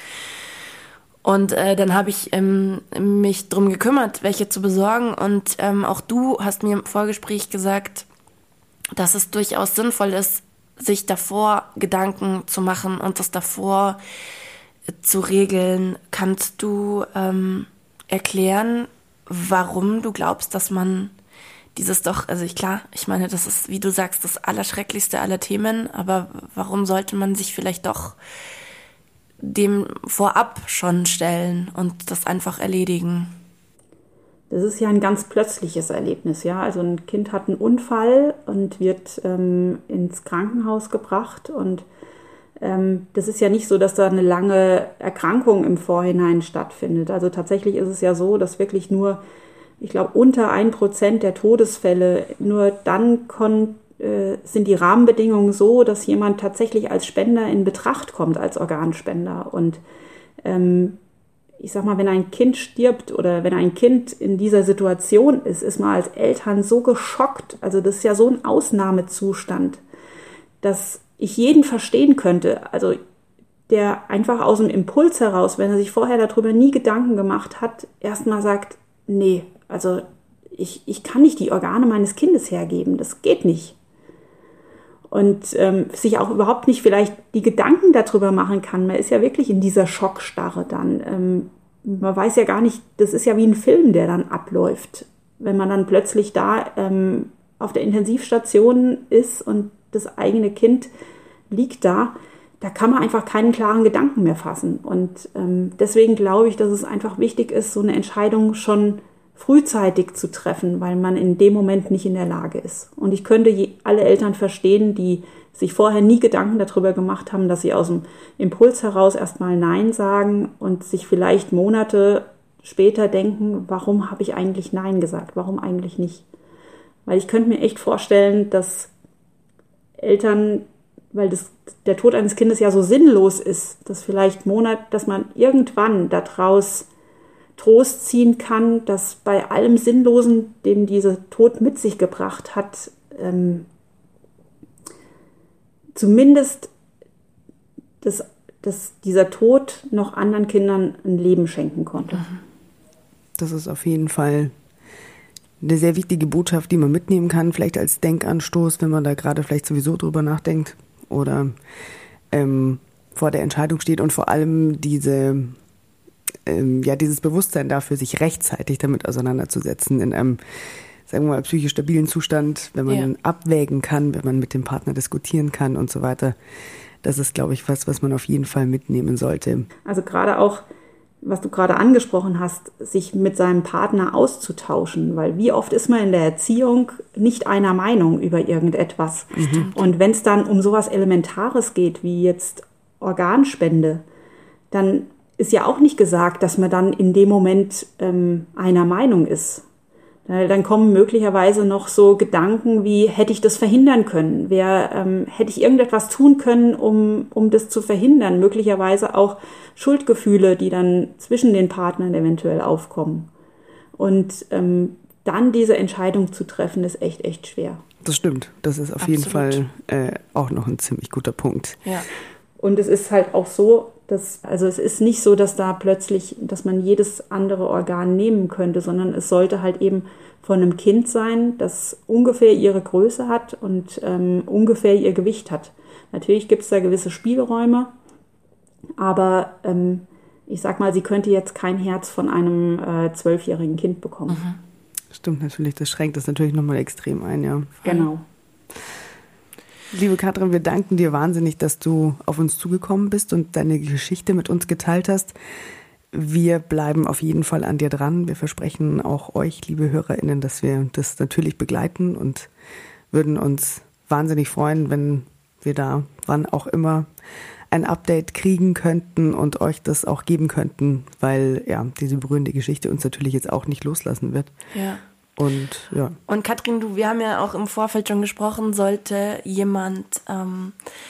[SPEAKER 4] Und äh, dann habe ich ähm, mich drum gekümmert, welche zu besorgen. Und ähm, auch du hast mir im Vorgespräch gesagt, dass es durchaus sinnvoll ist, sich davor Gedanken zu machen und das davor zu regeln. Kannst du ähm, erklären, warum du glaubst, dass man dieses doch, also ich klar, ich meine, das ist, wie du sagst, das Allerschrecklichste aller Themen, aber warum sollte man sich vielleicht doch dem vorab schon stellen und das einfach erledigen?
[SPEAKER 6] Das ist ja ein ganz plötzliches Erlebnis, ja. Also ein Kind hat einen Unfall und wird ähm, ins Krankenhaus gebracht und ähm, das ist ja nicht so, dass da eine lange Erkrankung im Vorhinein stattfindet. Also tatsächlich ist es ja so, dass wirklich nur, ich glaube, unter ein Prozent der Todesfälle, nur dann kon, äh, sind die Rahmenbedingungen so, dass jemand tatsächlich als Spender in Betracht kommt, als Organspender. Und ähm, ich sag mal, wenn ein Kind stirbt oder wenn ein Kind in dieser Situation ist, ist man als Eltern so geschockt. Also das ist ja so ein Ausnahmezustand, dass ich jeden verstehen könnte. Also der einfach aus dem Impuls heraus, wenn er sich vorher darüber nie Gedanken gemacht hat, erstmal sagt, nee, also ich, ich kann nicht die Organe meines Kindes hergeben, das geht nicht. Und ähm, sich auch überhaupt nicht vielleicht die Gedanken darüber machen kann. Man ist ja wirklich in dieser Schockstarre dann. Ähm, man weiß ja gar nicht, das ist ja wie ein Film, der dann abläuft. Wenn man dann plötzlich da ähm, auf der Intensivstation ist und das eigene Kind liegt da, da kann man einfach keinen klaren Gedanken mehr fassen. Und ähm, deswegen glaube ich, dass es einfach wichtig ist, so eine Entscheidung schon frühzeitig zu treffen, weil man in dem Moment nicht in der Lage ist. Und ich könnte je, alle Eltern verstehen, die sich vorher nie Gedanken darüber gemacht haben, dass sie aus dem Impuls heraus erstmal Nein sagen und sich vielleicht Monate später denken, warum habe ich eigentlich Nein gesagt, warum eigentlich nicht? Weil ich könnte mir echt vorstellen, dass Eltern, weil das, der Tod eines Kindes ja so sinnlos ist, dass vielleicht Monat, dass man irgendwann daraus Trost ziehen kann, dass bei allem Sinnlosen, den dieser Tod mit sich gebracht hat, ähm, zumindest das, dass dieser Tod noch anderen Kindern ein Leben schenken konnte.
[SPEAKER 5] Das ist auf jeden Fall eine sehr wichtige Botschaft, die man mitnehmen kann, vielleicht als Denkanstoß, wenn man da gerade vielleicht sowieso drüber nachdenkt oder ähm, vor der Entscheidung steht und vor allem diese ähm, ja dieses Bewusstsein dafür, sich rechtzeitig damit auseinanderzusetzen in einem, sagen wir mal, psychisch stabilen Zustand, wenn man ja. abwägen kann, wenn man mit dem Partner diskutieren kann und so weiter. Das ist, glaube ich, was, was man auf jeden Fall mitnehmen sollte.
[SPEAKER 6] Also gerade auch, was du gerade angesprochen hast, sich mit seinem Partner auszutauschen, weil wie oft ist man in der Erziehung nicht einer Meinung über irgendetwas. Mhm. Und wenn es dann um sowas Elementares geht, wie jetzt Organspende, dann ist ja auch nicht gesagt, dass man dann in dem Moment ähm, einer Meinung ist. Dann kommen möglicherweise noch so Gedanken wie, hätte ich das verhindern können? Wer, ähm, hätte ich irgendetwas tun können, um, um das zu verhindern? Möglicherweise auch Schuldgefühle, die dann zwischen den Partnern eventuell aufkommen. Und ähm, dann diese Entscheidung zu treffen, ist echt, echt schwer.
[SPEAKER 5] Das stimmt. Das ist auf Absolut. jeden Fall äh, auch noch ein ziemlich guter Punkt.
[SPEAKER 6] Ja. Und es ist halt auch so, dass, also es ist nicht so, dass da plötzlich, dass man jedes andere Organ nehmen könnte, sondern es sollte halt eben von einem Kind sein, das ungefähr ihre Größe hat und ähm, ungefähr ihr Gewicht hat. Natürlich gibt es da gewisse Spielräume, aber ähm, ich sag mal, sie könnte jetzt kein Herz von einem äh, zwölfjährigen Kind bekommen.
[SPEAKER 5] Mhm. Stimmt natürlich, das schränkt das natürlich nochmal extrem ein, ja.
[SPEAKER 6] Genau.
[SPEAKER 5] Liebe Katrin, wir danken dir wahnsinnig, dass du auf uns zugekommen bist und deine Geschichte mit uns geteilt hast. Wir bleiben auf jeden Fall an dir dran. Wir versprechen auch euch, liebe HörerInnen, dass wir das natürlich begleiten und würden uns wahnsinnig freuen, wenn wir da, wann auch immer, ein Update kriegen könnten und euch das auch geben könnten, weil ja diese berührende Geschichte uns natürlich jetzt auch nicht loslassen wird.
[SPEAKER 4] Ja.
[SPEAKER 5] Und ja.
[SPEAKER 4] Und Katrin, du, wir haben ja auch im Vorfeld schon gesprochen, sollte jemand ähm,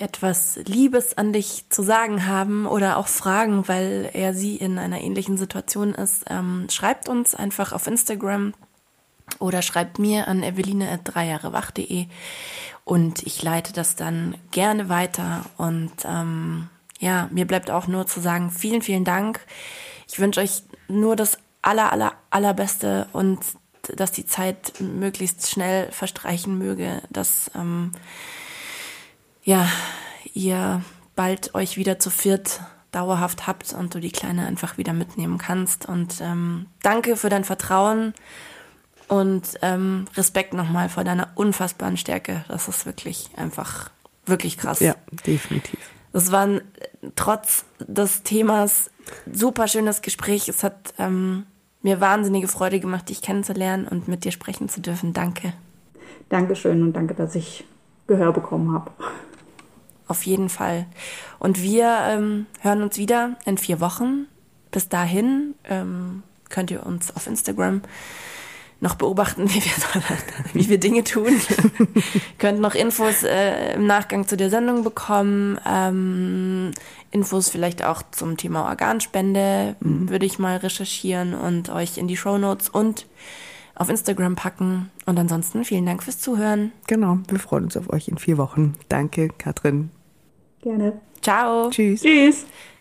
[SPEAKER 4] etwas Liebes an dich zu sagen haben oder auch Fragen, weil er sie in einer ähnlichen Situation ist, ähm, schreibt uns einfach auf Instagram oder schreibt mir an eveline at drei jahre wach punkt de und ich leite das dann gerne weiter. Und ähm, ja, mir bleibt auch nur zu sagen, vielen, vielen Dank. Ich wünsche euch nur das aller, aller, allerbeste und dass die Zeit möglichst schnell verstreichen möge, dass ähm, ja, ihr bald euch wieder zu viert dauerhaft habt und du die Kleine einfach wieder mitnehmen kannst. Und ähm, danke für dein Vertrauen und ähm, Respekt nochmal vor deiner unfassbaren Stärke. Das ist wirklich einfach, wirklich krass.
[SPEAKER 5] Ja, definitiv.
[SPEAKER 4] Das war ein, trotz des Themas super schönes Gespräch. Es hat ähm, mir wahnsinnige Freude gemacht, dich kennenzulernen und mit dir sprechen zu dürfen. Danke.
[SPEAKER 6] Dankeschön und danke, dass ich Gehör bekommen habe.
[SPEAKER 4] Auf jeden Fall. Und wir ähm, hören uns wieder in vier Wochen. Bis dahin ähm, könnt ihr uns auf Instagram noch beobachten, wie wir, wie wir Dinge tun. Könnt noch Infos äh, im Nachgang zu der Sendung bekommen. Ähm, Infos vielleicht auch zum Thema Organspende mhm. würde ich mal recherchieren und euch in die Shownotes und auf Instagram packen. Und ansonsten vielen Dank fürs Zuhören.
[SPEAKER 5] Genau, wir freuen uns auf euch in vier Wochen. Danke, Katrin.
[SPEAKER 6] Gerne.
[SPEAKER 4] Ciao.
[SPEAKER 5] Tschüss.
[SPEAKER 6] Tschüss.